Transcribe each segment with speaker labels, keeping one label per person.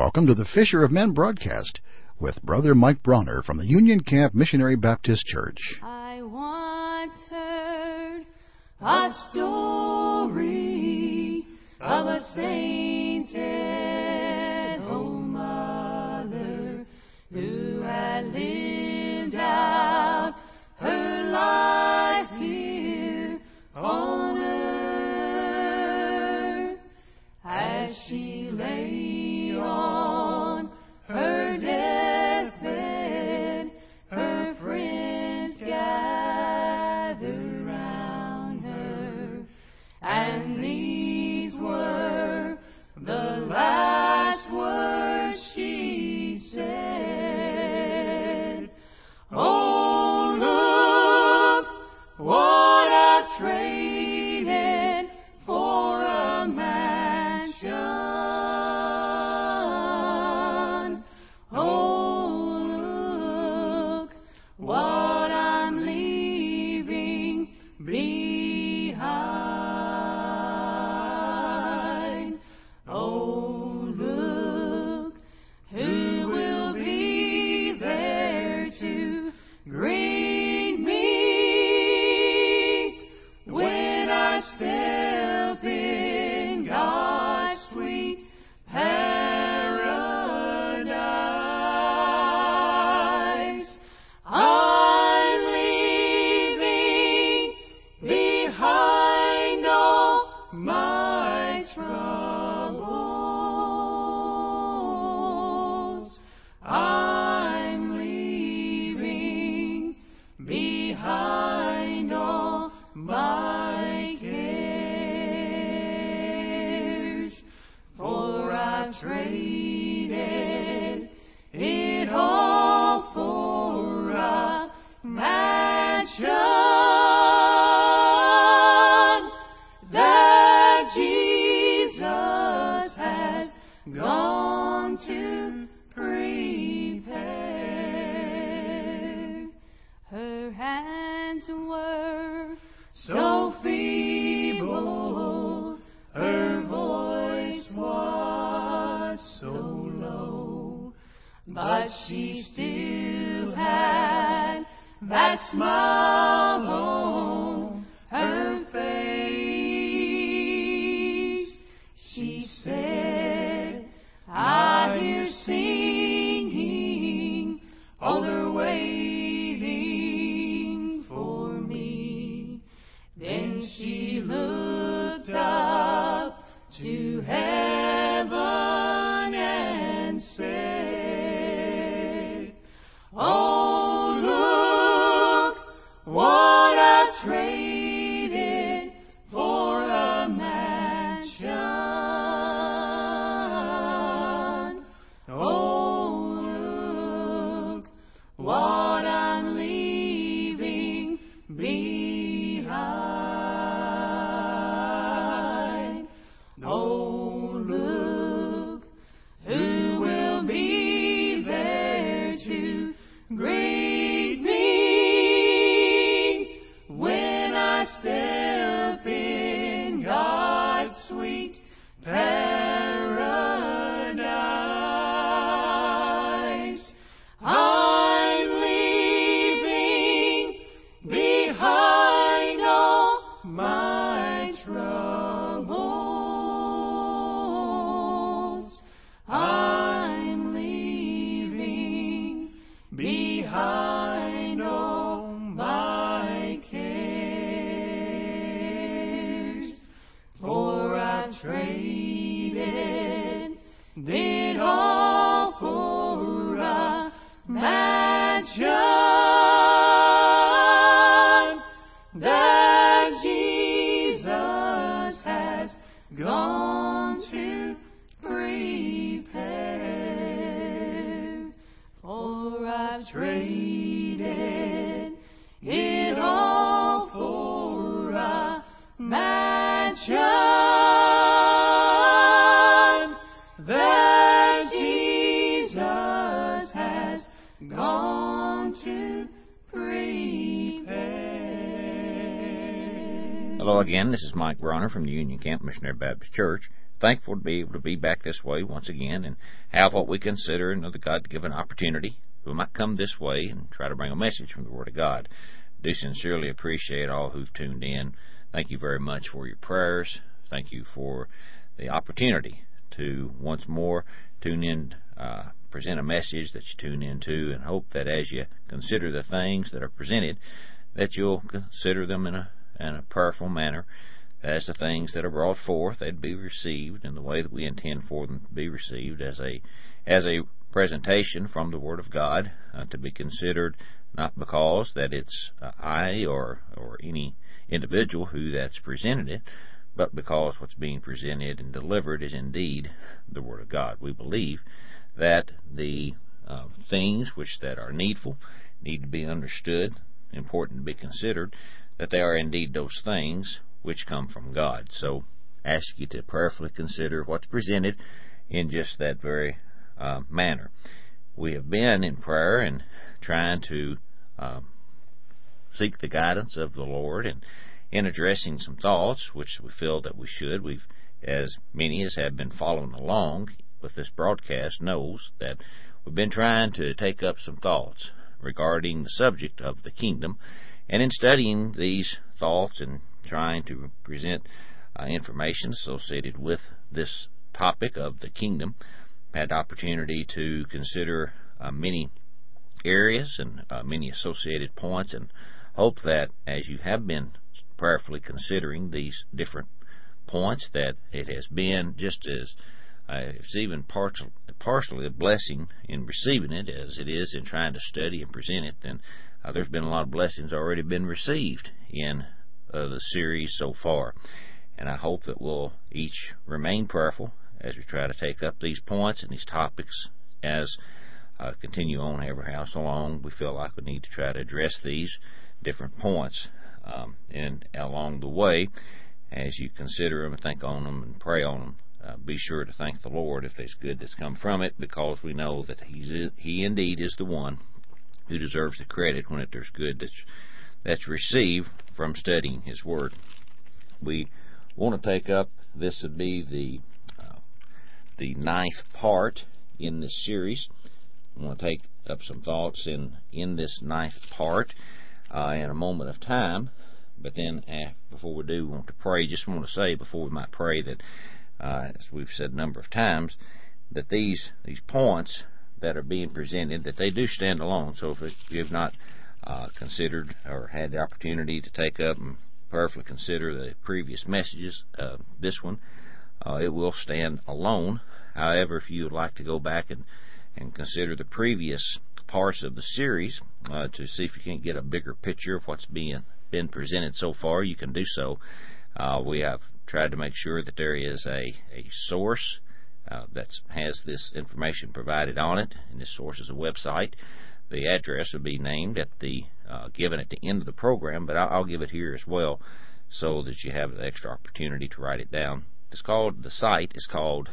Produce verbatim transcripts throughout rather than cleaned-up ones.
Speaker 1: Welcome to the Fisher of Men broadcast with Brother Mike Bronner from the Union Camp Missionary Baptist Church.
Speaker 2: I once heard a story of a sainted home mother who had lived out her life here on earth. As she lay on her deathbed, her friends gathered round her, and these were the last words she said. Oh, look what I've traded for a mansion. Oh, look what I'm leaving behind. Oh, look who will be there to greet me when I step in God's sweet paradise. I'm leaving behind all my troubles. I'm leaving behind all my cares, for I've traded it all for a mansion that Jesus has gone to prepare. Her hands were so feeble, her voice was so low, but she still had that smile on her face. She said, I hear singing, oh, they're waiting for me. Then she looked up to heaven and said, oh, look what I've traded for a mansion. Oh, look what I'm leaving behind. Oh, look who will be there to greet me when I step in God's sweet paradise. I'm leaving behind all my troubles. I'm leaving behind all my cares, for I've traded it all for a mansion that Jesus has gone to prepare. For I've traded it all for a mansion that Jesus has gone to prepare.
Speaker 3: Hello again, this is Mike Bronner from the Union Camp Missionary Baptist Church. thankful to be able to be back this way once again and have what we consider another God-given opportunity. We might come this way and try to bring a message from the Word of God. Do sincerely appreciate all who've tuned in. Thank you very much for your prayers. Thank you for the opportunity to once more tune in, uh, present a message that you tune into, and hope that as you consider the things that are presented, that you'll consider them in a, in a prayerful manner, as the things that are brought forth, they'd be received in the way that we intend for them to be received, as a as a presentation from the Word of God, uh, to be considered not because that it's uh, I or or any individual who that's presented it, but because what's being presented and delivered is indeed the Word of God. We believe that the uh, things which that are needful need to be understood, important to be considered, that they are indeed those things which come from God. So ask you to prayerfully consider what's presented in just that very uh, manner. We have been in prayer and trying to uh, seek the guidance of the Lord, and in addressing some thoughts which we feel that we should. We've, as many as have been following along with this broadcast knows, that we've been trying to take up some thoughts regarding the subject of the kingdom, and in studying these thoughts and trying to present uh, information associated with this topic of the kingdom, had the opportunity to consider uh, many areas and uh, many associated points, and hope that as you have been prayerfully considering these different points, that it has been just as uh, it's even partial, partially a blessing in receiving it as it is in trying to study and present it. Then uh, there's been a lot of blessings already been received in Uh, the series so far, and I hope that we'll each remain prayerful as we try to take up these points and these topics as uh, continue on every house along. We feel like we need to try to address these different points, um, and along the way, as you consider them and think on them and pray on them, uh, be sure to thank the Lord if there's good that's come from it, because we know that He's He indeed is the one who deserves the credit when it there's good that's that's received from studying His Word. We want to take up, this would be the uh, the ninth part in this series. We want to take up some thoughts in, in this ninth part uh, in a moment of time. But then, uh, before we do, we want to pray. Just want to say before we might pray that, uh, as we've said a number of times, that these these points that are being presented, that they do stand alone. So if you have not Uh, considered or had the opportunity to take up and prayerfully consider the previous messages, uh, this one, uh, it will stand alone. However, if you would like to go back and, and consider the previous parts of the series uh, to see if you can't get a bigger picture of what's being been presented so far, you can do so. Uh, we have tried to make sure that there is a, a source uh, that has this information provided on it, and this source is a website. The address will be named at the uh, given at the end of the program, but I'll, I'll give it here as well, so that you have the extra opportunity to write it down. It's called the site is called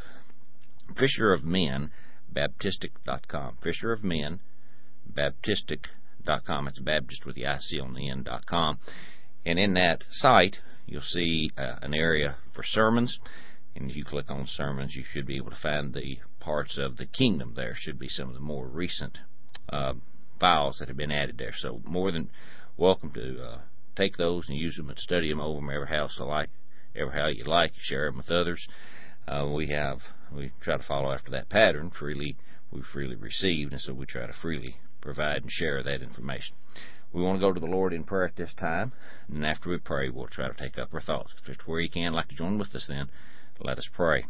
Speaker 3: Fisher of Men Baptistic dot com. Fisher of Men Baptistic dot com. It's Baptist with the I C on the end dot com, and in that site you'll see uh, an area for sermons. And if you click on sermons, you should be able to find the parts of the kingdom. There should be some of the more recent Uh, files that have been added there. So more than welcome to uh, take those and use them and study them over them every house alike, every how you like. Share them with others. Uh, we have we try to follow after that pattern. Freely we freely received, and so we try to freely provide and share that information. We want to go to the Lord in prayer at this time, and after we pray, we'll try to take up our thoughts. If it's where you can, like to join with us, then let us pray.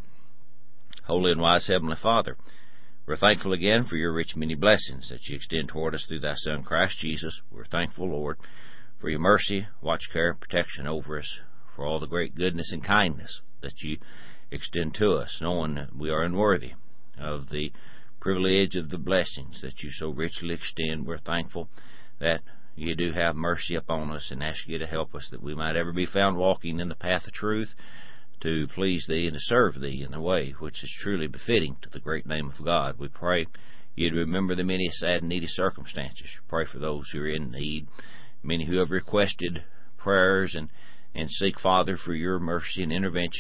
Speaker 3: Holy and wise Heavenly Father, we're thankful again for your rich many blessings that you extend toward us through thy Son, Christ Jesus. We're thankful, Lord, for your mercy, watch, care, and protection over us, for all the great goodness and kindness that you extend to us, knowing that we are unworthy of the privilege of the blessings that you so richly extend. We're thankful that you do have mercy upon us, and ask you to help us that we might ever be found walking in the path of truth, to please Thee and to serve Thee in a way which is truly befitting to the great name of God. We pray You to remember the many sad and needy circumstances. Pray for those who are in need, many who have requested prayers, and, and seek, Father, for Your mercy and intervention.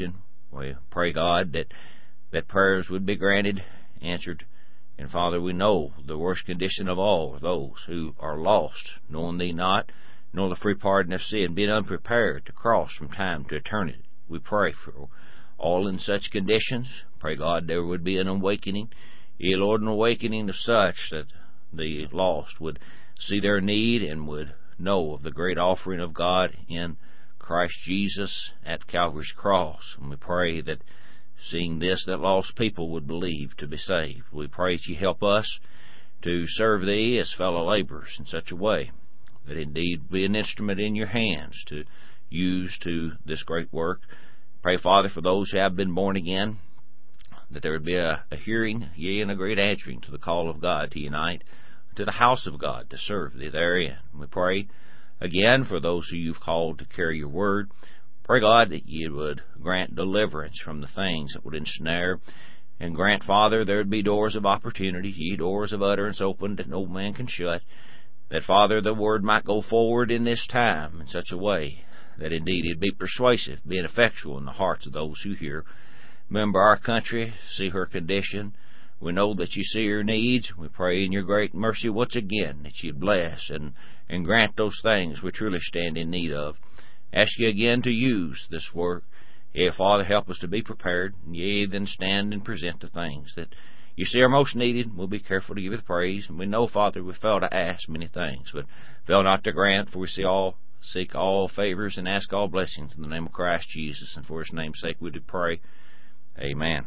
Speaker 3: We pray, God, that, that prayers would be granted, answered. And, Father, we know the worst condition of all are those who are lost, knowing Thee not, nor the free pardon of sin, being unprepared to cross from time to eternity. We pray for all in such conditions. Pray, God, there would be an awakening, yea, Lord, an awakening of such that the lost would see their need and would know of the great offering of God in Christ Jesus at Calvary's cross. And we pray that seeing this, that lost people would believe to be saved. We pray that You help us to serve Thee as fellow laborers in such a way that indeed be an instrument in Your hands to use to this great work. Pray, Father, for those who have been born again, that there would be a, a hearing, yea, and a great answering to the call of God to unite to the house of God, to serve Thee therein. We pray again for those who You've called to carry Your word. Pray, God, that You would grant deliverance from the things that would ensnare, and grant, Father, there would be doors of opportunity, ye doors of utterance opened that no man can shut, that, Father, the word might go forward in this time in such a way that indeed it be persuasive, being effectual in the hearts of those who hear. Remember our country, see her condition. We know that You see her needs. We pray in Your great mercy once again that You'd bless and, and grant those things we truly stand in need of. Ask You again to use this work. Yea, Father, help us to be prepared. Yea, then stand and present the things that You see are most needed. We'll be careful to give You the praise. And we know, Father, we fail to ask many things, but fail not to grant, for we see all, seek all favors and ask all blessings in the name of Christ Jesus. And for His name's sake we do pray. Amen.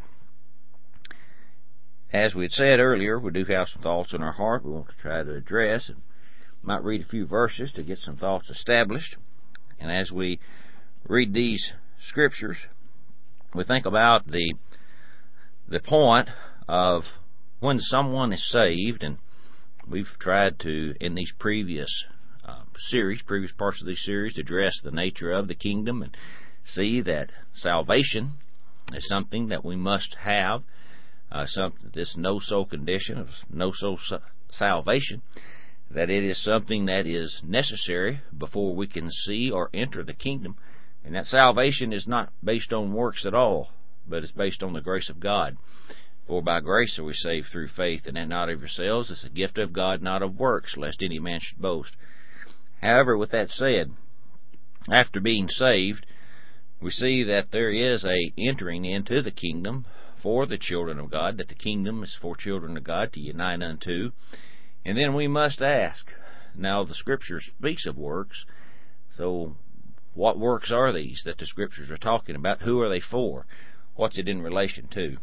Speaker 3: As we had said earlier, we do have some thoughts in our heart we want to try to address, and might read a few verses to get some thoughts established. And as we read these scriptures, we think about the the point of when someone is saved, and we've tried to, in these previous uh, series, previous parts of this series, address the nature of the kingdom and see that salvation is something that we must have, uh, something, this no-so condition of no-so salvation, that it is something that is necessary before we can see or enter the kingdom, and that salvation is not based on works at all, but it's based on the grace of God. For by grace are we saved through faith, and that not of yourselves, it's a gift of God, not of works, lest any man should boast. However, with that said, after being saved, we see that there is a entering into the kingdom for the children of God, that the kingdom is for children of God to unite unto. And then we must ask, now the Scripture speaks of works, so what works are these that the Scriptures are talking about? Who are they for? What's it in relation to?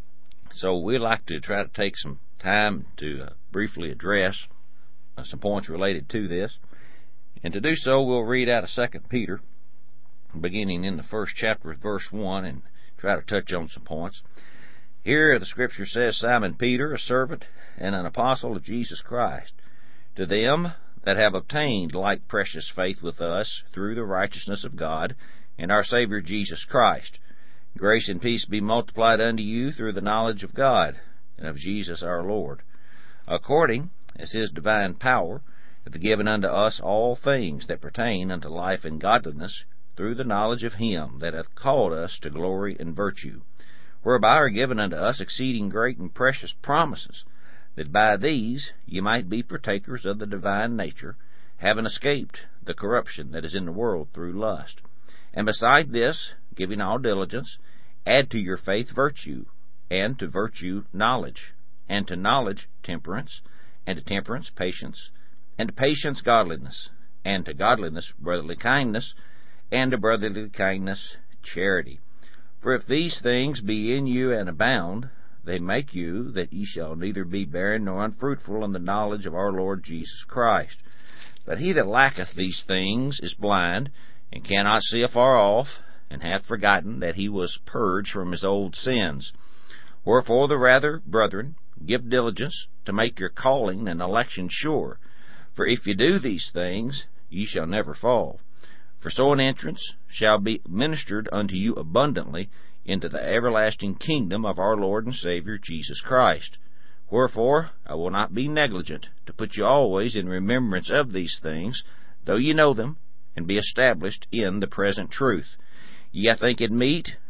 Speaker 3: So we'd like to try to take some time to uh, briefly address uh, some points related to this. And to do so, we'll read out of Second Peter, beginning in the first chapter of verse one, and try to touch on some points. Here the Scripture says, Simon Peter, a servant and an apostle of Jesus Christ, to them that have obtained like precious faith with us through the righteousness of God and our Savior Jesus Christ, grace and peace be multiplied unto you through the knowledge of God and of Jesus our Lord, according as His divine power hath given unto us all things that pertain unto life and godliness, through the knowledge of Him that hath called us to glory and virtue, whereby are given unto us exceeding great and precious promises, that by these ye might be partakers of the divine nature, having escaped the corruption that is in the world through lust. And beside this, giving all diligence, add to your faith virtue, and to virtue knowledge, and to knowledge temperance, and to temperance patience, and to patience godliness, and to godliness brotherly kindness, and to brotherly kindness charity. For if these things be in you and abound, they make you that ye shall neither be barren nor unfruitful in the knowledge of our Lord Jesus Christ. But he that lacketh these things is blind, and cannot see afar off, and hath forgotten that he was purged from his old sins. Wherefore the rather, brethren, give diligence to make your calling and election sure. For if ye do these things, ye shall never fall. For so an entrance shall be ministered unto you abundantly into the everlasting kingdom of our Lord and Savior Jesus Christ. Wherefore I will not be negligent to put you always in remembrance of these things, though ye know them, and be established in the present truth. Ye think it meet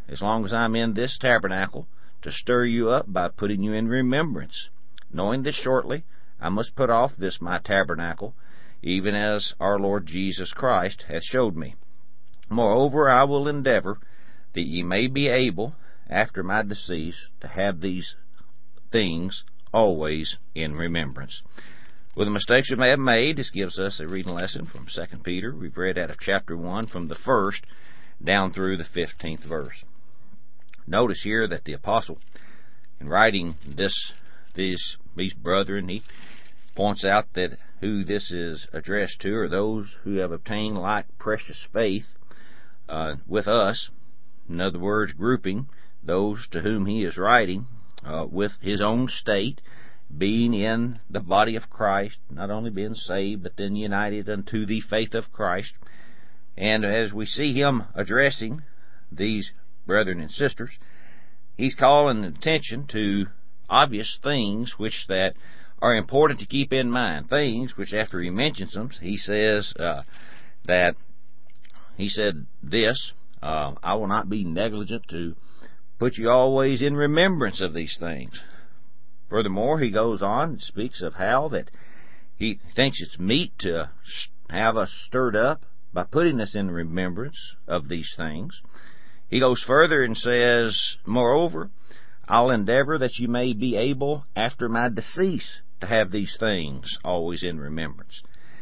Speaker 3: as long as I'm in this tabernacle, to stir you up by putting you in remembrance, knowing that shortly I must put off this my tabernacle, even as our Lord Jesus Christ hath showed me. Moreover, I will endeavor that ye may be able, after my decease, to have these things always in remembrance. With the mistakes we may have made, this gives us a reading lesson from Second Peter. We've read out of chapter one from the first down through the fifteenth verse. Notice here that the apostle, in writing this, these, these brethren, he points out that who this is addressed to are those who have obtained like precious faith uh, with us. In other words, grouping those to whom he is writing uh, with his own state, being in the body of Christ, not only being saved, but then united unto the faith of Christ. And as we see him addressing these brethren and sisters, he's calling attention to obvious things which that are important to keep in mind. Things which, after he mentions them, he says uh, that he said this, uh, I will not be negligent to put you always in remembrance of these things. Furthermore, he goes on and speaks of how that he thinks it's meet to have us stirred up by putting us in remembrance of these things. He goes further and says, moreover, I'll endeavor that you may be able, after my decease, to have these things always in remembrance.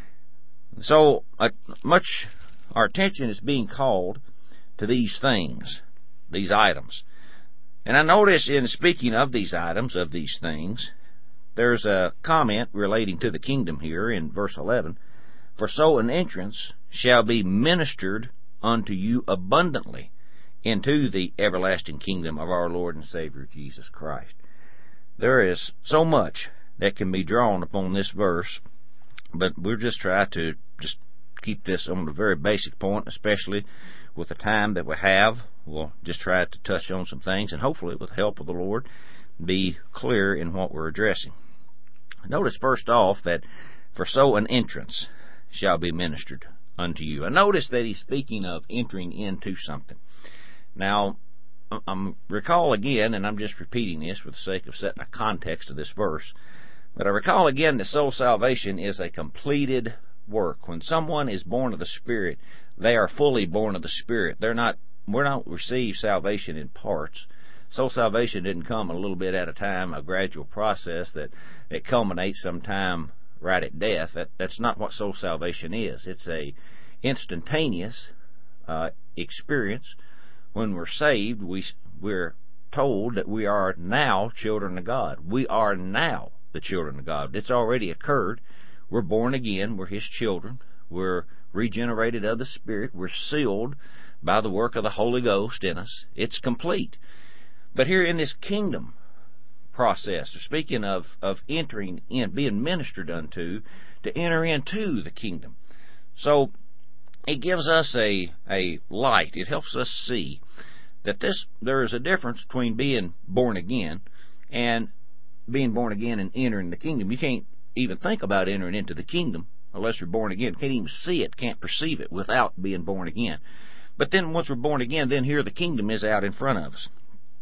Speaker 3: So, uh, much our attention is being called to these things, these items. And I notice in speaking of these items, of these things, there's a comment relating to the kingdom here in verse eleven. For so an entrance shall be ministered unto you abundantly into the everlasting kingdom of our Lord and Savior Jesus Christ. There is so much that can be drawn upon this verse, but we'll just try to just keep this on a very basic point, especially with the time that we have. We'll just try to touch on some things, and hopefully with the help of the Lord, be clear in what we're addressing. Notice first off that for so an entrance shall be ministered unto you. And notice that he's speaking of entering into something. Now, I'm recall again, and I'm just repeating this for the sake of setting a context of this verse, but I recall again that soul salvation is a completed work. When someone is born of the Spirit, they are fully born of the Spirit. They're not We don't receive salvation in parts. Soul salvation didn't come a little bit at a time, a gradual process that it culminates sometime right at death. That that's not what soul salvation is. It's a instantaneous uh, experience. When we're saved, we we're told that we are now children of God. We are now the children of God. It's already occurred. We're born again. We're His children. We're regenerated of the Spirit. We're sealed by the work of the Holy Ghost in us. It's complete. But here in this kingdom process, speaking of, of entering in, being ministered unto, to enter into the kingdom. So it gives us a, a light. It helps us see that this there is a difference between being born again and being born again and entering the kingdom. You can't even think about entering into the kingdom unless you're born again. Can't even see it, can't perceive it without being born again. But then once we're born again, then here the kingdom is out in front of us.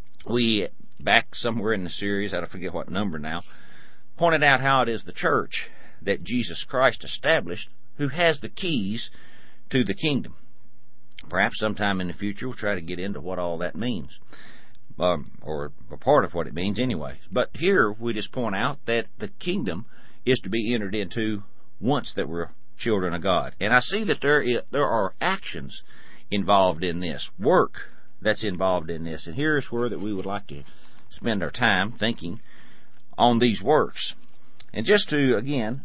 Speaker 3: We, back somewhere in the series, I don't forget what number now, pointed out how it is the church that Jesus Christ established who has the keys to the kingdom. Perhaps sometime in the future we'll try to get into what all that means, um, or a part of what it means anyways. But here we just point out that the kingdom is to be entered into once that we're children of God. And I see that there is, there are actions involved in this, work that's involved in this, and here's where that we would like to spend our time thinking on these works. And just to again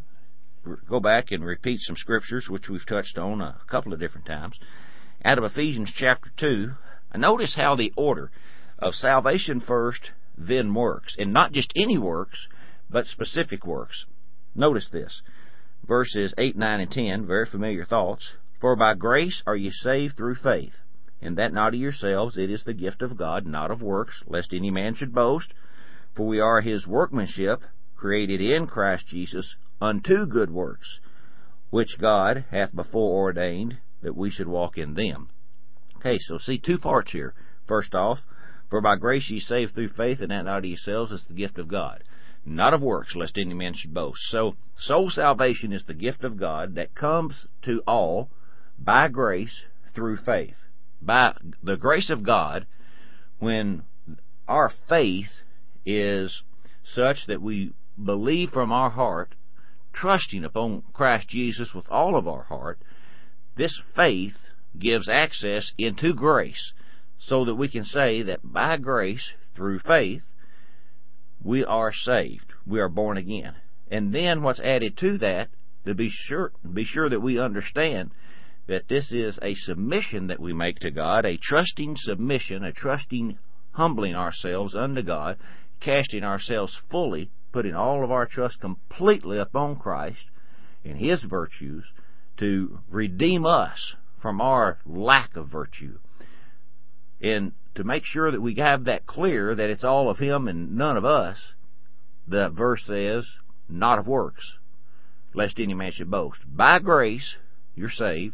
Speaker 3: go back and repeat some scriptures which we've touched on a couple of different times out of Ephesians chapter two, notice how the order of salvation first, then works, and not just any works but specific works. Notice this, verses eight, nine, and ten, very familiar thoughts. For by grace are ye saved through faith, and that not of yourselves, it is the gift of God, not of works, lest any man should boast. For we are His workmanship, created in Christ Jesus, unto good works, which God hath before ordained that we should walk in them. Okay, so see two parts here. First off, for by grace ye saved through faith, and that not of yourselves, is the gift of God, not of works, lest any man should boast. So, soul salvation is the gift of God that comes to all by grace through faith. By the grace of God, when our faith is such that we believe from our heart, trusting upon Christ Jesus with all of our heart, this faith gives access into grace, so that we can say that by grace, through faith, we are saved. We are born again. And then what's added to that, to be sure, be sure that we understand that this is a submission that we make to God, a trusting submission, a trusting humbling ourselves unto God, casting ourselves fully, putting all of our trust completely upon Christ and His virtues to redeem us from our lack of virtue. And to make sure that we have that clear, that it's all of Him and none of us, the verse says, not of works, lest any man should boast. By grace, you're saved,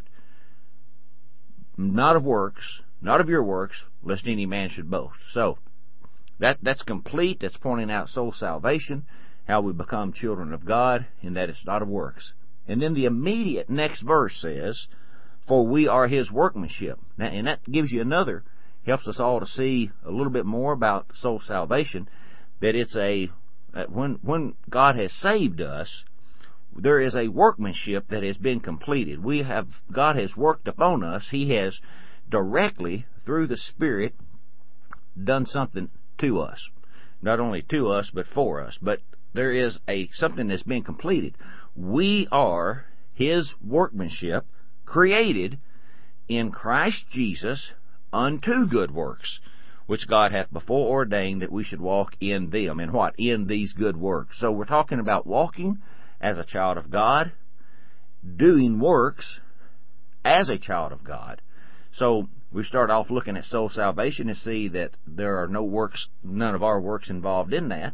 Speaker 3: not of works, not of your works, lest any man should boast. So, that that's complete. That's pointing out soul salvation, how we become children of God, and that it's not of works. And then the immediate next verse says, for we are His workmanship. Now, and that gives you another, helps us all to see a little bit more about soul salvation, that it's a, that when, when God has saved us, there is a workmanship that has been completed. We have, God has worked upon us. He has directly, through the Spirit, done something to us. Not only to us, but for us. But there is a something that's been completed. We are His workmanship, created in Christ Jesus unto good works, which God hath before ordained that we should walk in them. And what? In these good works. So we're talking about walking as a child of God, doing works as a child of God. So we start off looking at soul salvation and see that there are no works, none of our works involved in that.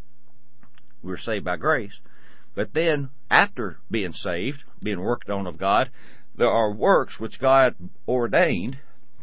Speaker 3: We're saved by grace. But then, after being saved, being worked on of God, there are works which God ordained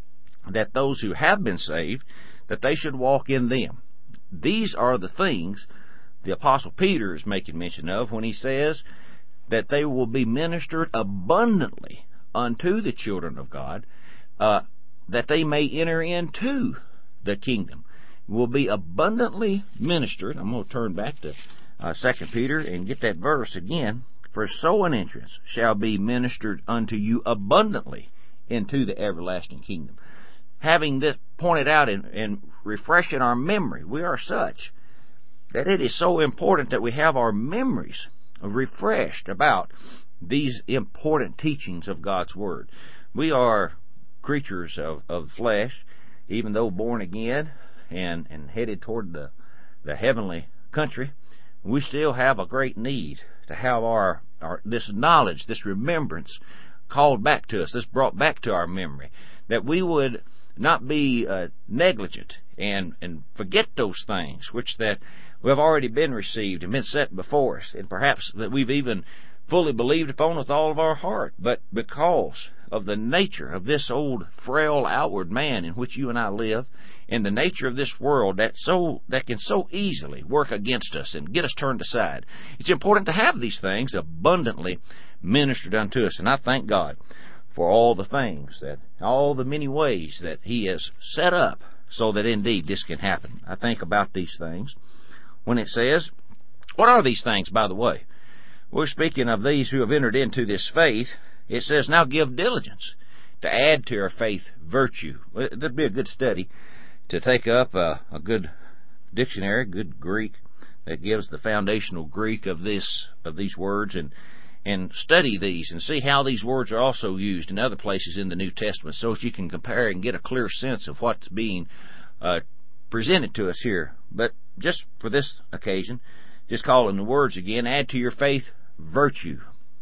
Speaker 3: that those who have been saved, that they should walk in them. These are the things the Apostle Peter is making mention of when he says that they will be ministered abundantly unto the children of God, uh, that they may enter into the kingdom. Will be abundantly ministered. I'm going to turn back to uh, Second Peter and get that verse again. For so an entrance shall be ministered unto you abundantly into the everlasting kingdom. Having this pointed out and, and refreshing our memory, we are such that it is so important that we have our memories refreshed about these important teachings of God's Word. We are creatures of, of flesh, even though born again and, and headed toward the, the heavenly country. We still have a great need to have our, our this knowledge, this remembrance called back to us, this brought back to our memory, that we would not be uh, negligent and, and forget those things which that we have already been received and been set before us, and perhaps that we've even fully believed upon with all of our heart. But because of the nature of this old frail outward man in which you and I live, and the nature of this world that so that can so easily work against us and get us turned aside, it's important to have these things abundantly ministered unto us. And I thank God for all the things, that all the many ways that He has set up so that indeed this can happen. I think about these things when it says, what are these things, by the way? We're speaking of these who have entered into this faith. It says, now give diligence to add to your faith virtue. Well, that'd be a good study to take up a, a good dictionary, good Greek, that gives the foundational Greek of this of these words, and and study these and see how these words are also used in other places in the New Testament, so that you can compare and get a clear sense of what's being uh, presented to us here. But just for this occasion, just calling the words again, add to your faith virtue.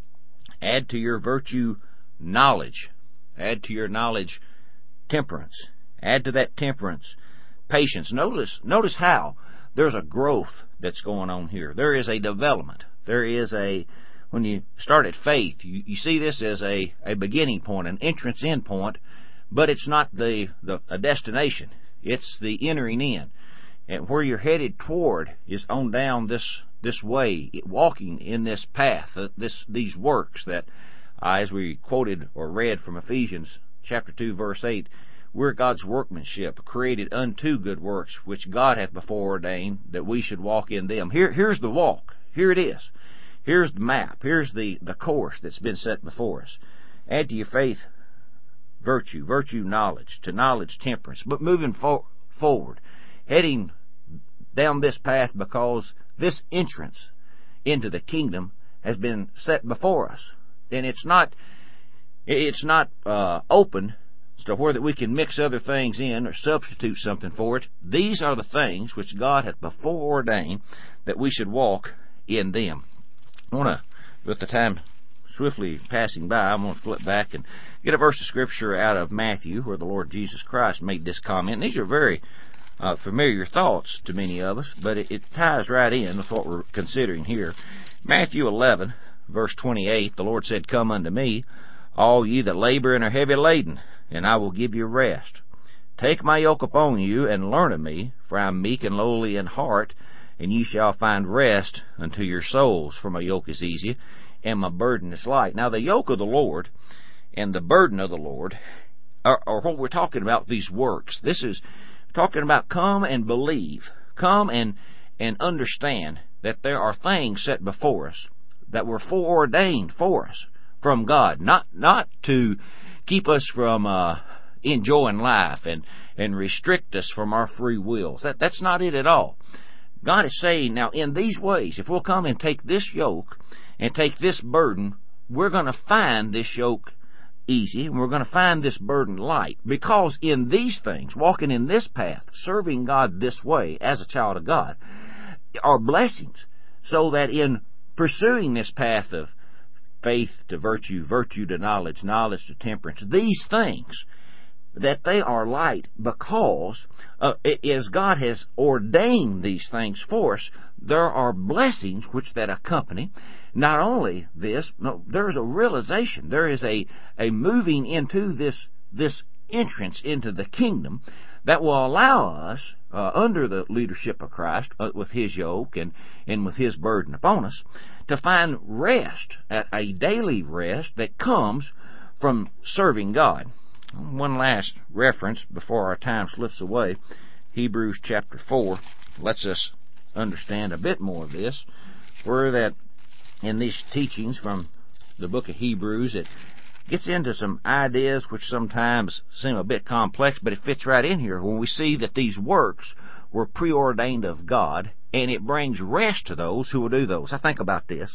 Speaker 3: Add to your virtue knowledge. Add to your knowledge temperance. Add to that temperance patience. Notice, notice how there's a growth that's going on here. There is a development. There is a, when you start at faith, you, you see this as a, a beginning point, an entrance in point, but it's not the, the a destination. It's the entering in. And where you're headed toward is on down this this way, walking in this path, uh, this these works that, uh, as we quoted or read from Ephesians chapter two, verse eight, we're God's workmanship, created unto good works, which God hath before ordained that we should walk in them. Here, here's the walk. Here it is. Here's the map. Here's the, the course that's been set before us. Add to your faith virtue, virtue knowledge, to knowledge temperance. But moving for, forward, heading down this path because this entrance into the kingdom has been set before us. And it's not, it's not uh, open to where that we can mix other things in or substitute something for it. These are the things which God hath before ordained that we should walk in them. I want to, with the time swiftly passing by, I'm going to flip back and get a verse of Scripture out of Matthew where the Lord Jesus Christ made this comment. And these are very uh, familiar thoughts to many of us, but it, it ties right in with what we're considering here. Matthew eleven, verse twenty-eight, the Lord said, Come unto me, all ye that labor and are heavy laden, and I will give you rest. Take my yoke upon you, and learn of me, for I am meek and lowly in heart, and ye shall find rest unto your souls. For my yoke is easy, and my burden is light. Now, the yoke of the Lord and the burden of the Lord are, are what we're talking about, these works. This is talking about come and believe. Come and, and understand that there are things set before us that were foreordained for us from God, not not to keep us from uh, enjoying life and, and restrict us from our free wills. That, that's not it at all. God is saying, now, in these ways, if we'll come and take this yoke and take this burden, we're going to find this yoke easy, and we're going to find this burden light. Because in these things, walking in this path, serving God this way as a child of God, are blessings. So that in pursuing this path of faith to virtue, virtue to knowledge, knowledge to temperance, these things, that they are light because uh, as God has ordained these things for us, there are blessings which that accompany. Not only this, no, there is a realization, there is a, a moving into this, this entrance into the kingdom that will allow us, uh, under the leadership of Christ, uh, with His yoke and, and with His burden upon us, to find rest, a daily rest that comes from serving God. One last reference before our time slips away. Hebrews chapter four lets us understand a bit more of this, where that in these teachings from the book of Hebrews, it gets into some ideas which sometimes seem a bit complex, but it fits right in here when we see that these works were preordained of God, and it brings rest to those who will do those. I think about this,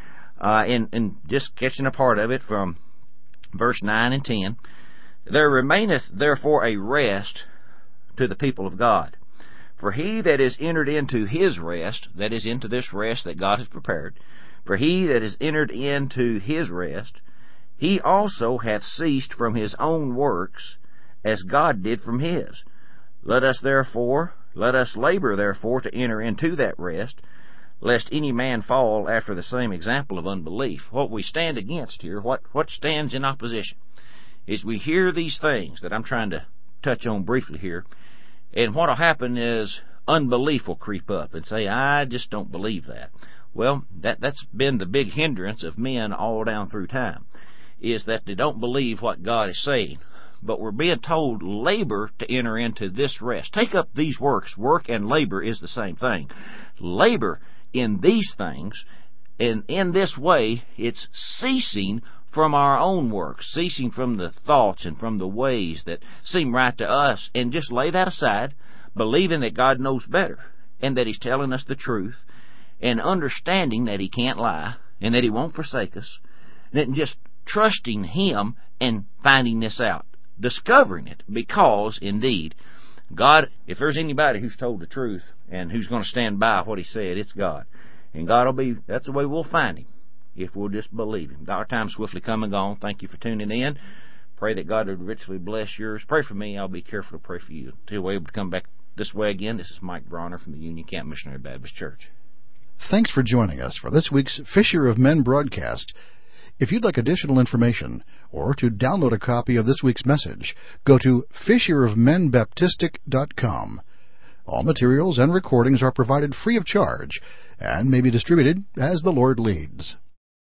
Speaker 3: uh, and, and just catching a part of it from verse nine and ten. There remaineth therefore a rest to the people of God. For he that is entered into his rest, that is, into this rest that God has prepared, for he that is entered into his rest, he also hath ceased from his own works, as God did from his. Let us therefore, let us labor therefore to enter into that rest, lest any man fall after the same example of unbelief. What we stand against here, what, what stands in opposition, is we hear these things that I'm trying to touch on briefly here, and what will happen is unbelief will creep up and say, I just don't believe that. Well, that, that's been the big hindrance of men all down through time, is that they don't believe what God is saying. But we're being told labor to enter into this rest. Take up these works. Work and labor is the same thing. Labor in these things, and in this way, it's ceasing from our own works, ceasing from the thoughts and from the ways that seem right to us, and just lay that aside, believing that God knows better, and that He's telling us the truth, and understanding that He can't lie, and that He won't forsake us, and just trusting Him and finding this out, discovering it, because, indeed, God, if there's anybody who's told the truth and who's going to stand by what He said, it's God. And God will be, that's the way we'll find Him, if we'll just believe Him. Our time's swiftly come and gone. Thank you for tuning in. Pray that God would richly bless yours. Pray for me. I'll be careful to pray for you. Until we're able to come back this way again, this is Mike Bronner from the Union Camp Missionary Baptist Church.
Speaker 1: Thanks for joining us for this week's Fisher of Men broadcast. If you'd like additional information or to download a copy of this week's message, go to fisher of men baptistic dot com. All materials and recordings are provided free of charge and may be distributed as the Lord leads.